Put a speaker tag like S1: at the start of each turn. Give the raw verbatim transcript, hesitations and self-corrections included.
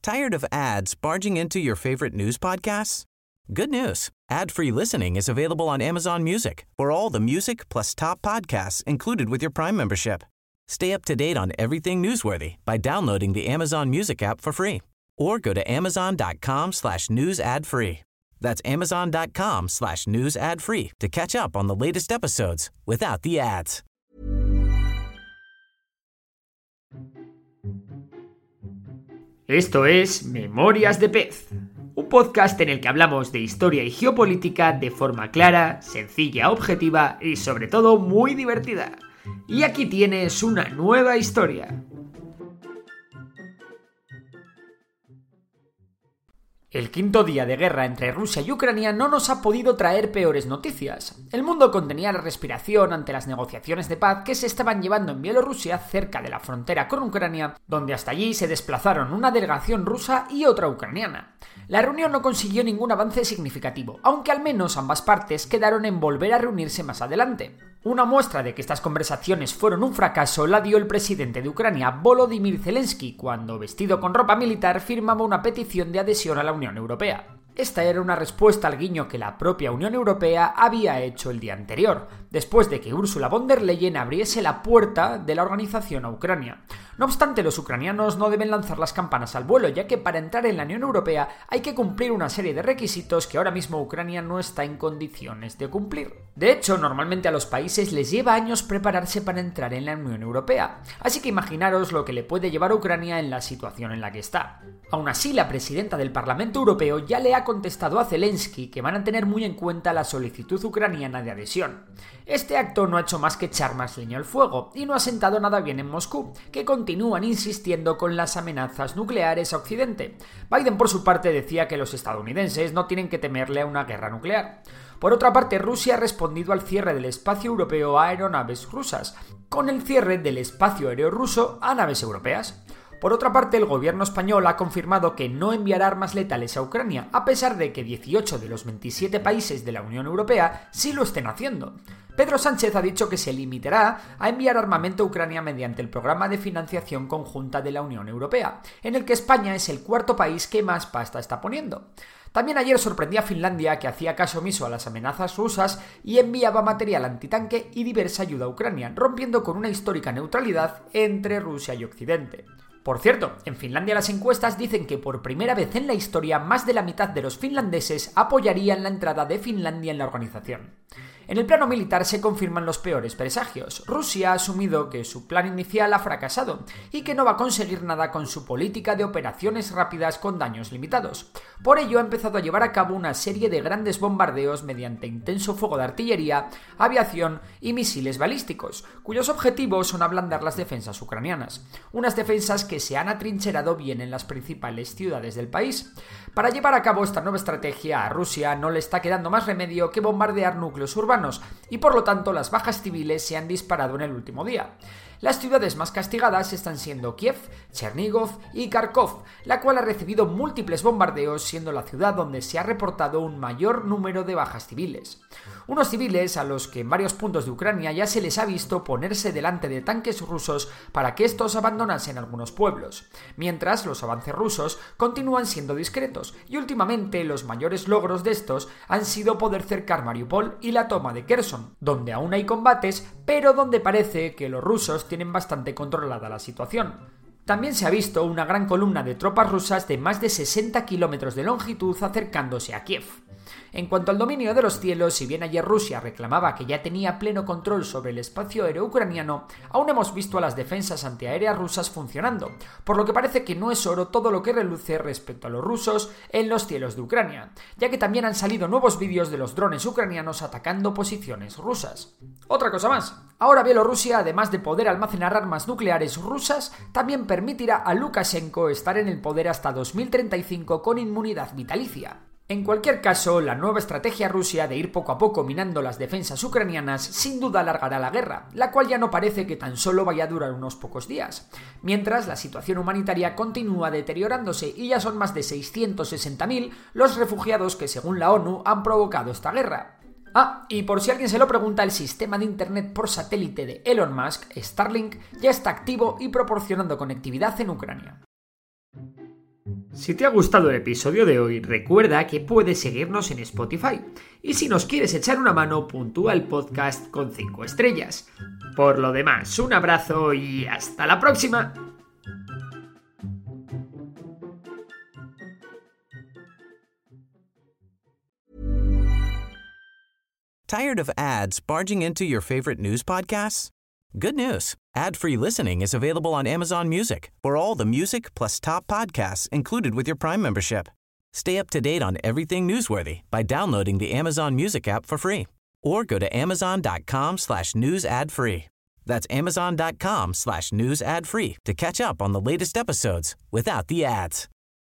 S1: Tired of ads barging into your favorite news podcasts? Good news. Ad-free listening is available on Amazon Music for all the music plus top podcasts included with your Prime membership. Stay up to date on everything newsworthy by downloading the Amazon Music app for free or go to amazon.com slash news ad free. That's amazon.com slash news ad free to catch up on the latest episodes without the ads.
S2: Esto es Memorias de Pez, un podcast en el que hablamos de historia y geopolítica de forma clara, sencilla, objetiva y sobre todo muy divertida. Y aquí tienes una nueva historia. El quinto día de guerra entre Rusia y Ucrania no nos ha podido traer peores noticias. El mundo contenía la respiración ante las negociaciones de paz que se estaban llevando en Bielorrusia, cerca de la frontera con Ucrania, donde hasta allí se desplazaron una delegación rusa y otra ucraniana. La reunión no consiguió ningún avance significativo, aunque al menos ambas partes quedaron en volver a reunirse más adelante. Una muestra de que estas conversaciones fueron un fracaso la dio el presidente de Ucrania, Volodymyr Zelensky, cuando, vestido con ropa militar, firmaba una petición de adhesión a la Unión Europea. Esta era una respuesta al guiño que la propia Unión Europea había hecho el día anterior, después de que Ursula von der Leyen abriese la puerta de la organización a Ucrania. No obstante, los ucranianos no deben lanzar las campanas al vuelo, ya que para entrar en la Unión Europea hay que cumplir una serie de requisitos que ahora mismo Ucrania no está en condiciones de cumplir. De hecho, normalmente a los países les lleva años prepararse para entrar en la Unión Europea, así que imaginaros lo que le puede llevar a Ucrania en la situación en la que está. Aún así, la presidenta del Parlamento Europeo ya le ha contestado a Zelensky que van a tener muy en cuenta la solicitud ucraniana de adhesión. Este acto no ha hecho más que echar más leña al fuego y no ha sentado nada bien en Moscú, que continúan insistiendo con las amenazas nucleares a Occidente. Biden, por su parte, decía que los estadounidenses no tienen que temerle a una guerra nuclear. Por otra parte, Rusia ha respondido al cierre del espacio europeo a aeronaves rusas, con el cierre del espacio aéreo ruso a naves europeas. Por otra parte, el gobierno español ha confirmado que no enviará armas letales a Ucrania, a pesar de que dieciocho de los veintisiete países de la Unión Europea sí lo estén haciendo. Pedro Sánchez ha dicho que se limitará a enviar armamento a Ucrania mediante el programa de financiación conjunta de la Unión Europea, en el que España es el cuarto país que más pasta está poniendo. También ayer sorprendía a Finlandia, que hacía caso omiso a las amenazas rusas y enviaba material antitanque y diversa ayuda a Ucrania, rompiendo con una histórica neutralidad entre Rusia y Occidente. Por cierto, en Finlandia las encuestas dicen que por primera vez en la historia más de la mitad de los finlandeses apoyarían la entrada de Finlandia en la organización. En el plano militar se confirman los peores presagios. Rusia ha asumido que su plan inicial ha fracasado y que no va a conseguir nada con su política de operaciones rápidas con daños limitados. Por ello ha empezado a llevar a cabo una serie de grandes bombardeos mediante intenso fuego de artillería, aviación y misiles balísticos, cuyos objetivos son ablandar las defensas ucranianas. Unas defensas que se han atrincherado bien en las principales ciudades del país. Para llevar a cabo esta nueva estrategia, a Rusia no le está quedando más remedio que bombardear núcleos urbanos, y por lo tanto las bajas civiles se han disparado en el último día. Las ciudades más castigadas están siendo Kiev, Chernigov y Kharkov, la cual ha recibido múltiples bombardeos, siendo la ciudad donde se ha reportado un mayor número de bajas civiles. Unos civiles a los que en varios puntos de Ucrania ya se les ha visto ponerse delante de tanques rusos para que estos abandonasen algunos pueblos, mientras los avances rusos continúan siendo discretos, y últimamente los mayores logros de estos han sido poder cercar Mariupol y la toma de Kherson, donde aún hay combates, pero donde parece que los rusos tienen bastante controlada la situación. También se ha visto una gran columna de tropas rusas de más de sesenta kilómetros de longitud acercándose a Kiev. En cuanto al dominio de los cielos, si bien ayer Rusia reclamaba que ya tenía pleno control sobre el espacio aéreo ucraniano, aún hemos visto a las defensas antiaéreas rusas funcionando, por lo que parece que no es oro todo lo que reluce respecto a los rusos en los cielos de Ucrania, ya que también han salido nuevos vídeos de los drones ucranianos atacando posiciones rusas. Otra cosa más, ahora Bielorrusia, además de poder almacenar armas nucleares rusas, también permitirá a Lukashenko estar en el poder hasta dos mil treinta y cinco con inmunidad vitalicia. En cualquier caso, la nueva estrategia rusa de ir poco a poco minando las defensas ucranianas sin duda alargará la guerra, la cual ya no parece que tan solo vaya a durar unos pocos días, mientras la situación humanitaria continúa deteriorándose y ya son más de seiscientos sesenta mil los refugiados que según la ONU han provocado esta guerra. Ah, y por si alguien se lo pregunta, el sistema de internet por satélite de Elon Musk, Starlink, ya está activo y proporcionando conectividad en Ucrania. Si te ha gustado el episodio de hoy, recuerda que puedes seguirnos en Spotify. Y si nos quieres echar una mano, puntúa el podcast con cinco estrellas. Por lo demás, un abrazo y hasta la próxima.
S1: Tired of ads barging into your favorite news podcasts? Good news. Ad-free listening is available on Amazon Music for all the music plus top podcasts included with your Prime membership. Stay up to date on everything newsworthy by downloading the Amazon Music app for free or go to amazon.com slash news ad free. That's amazon.com slash news ad free to catch up on the latest episodes without the ads.